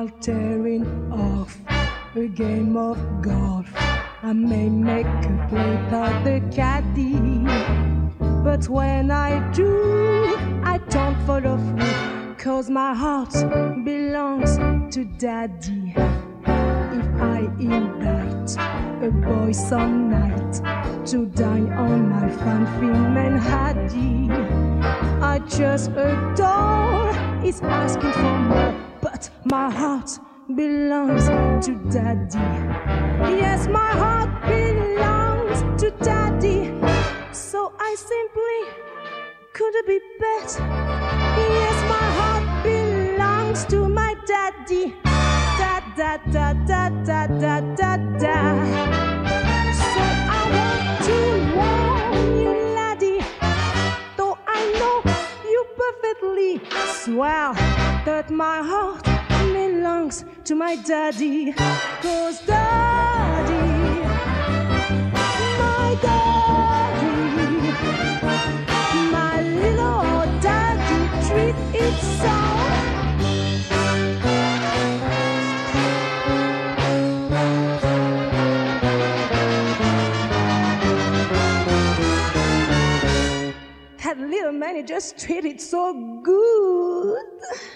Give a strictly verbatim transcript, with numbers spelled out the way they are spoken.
while tearing off a game of golf. I may make a play without the caddy, but when I do, I don't follow through, 'cause my heart belongs to Daddy. If I invite a boy some night to dine on my fan Manhattan, I just adore he's asking for more, but my heart belongs to Daddy. Yes, my heart belongs to Daddy. So I simply could be better. Yes, my heart belongs to my Daddy. Da da da da da da da da. So I want to warn you, laddie, though I know you perfectly swear that my heart belongs to my Daddy. 'Cause Daddy, my Daddy, my little old Daddy treat it so. That little man, he just treated so good.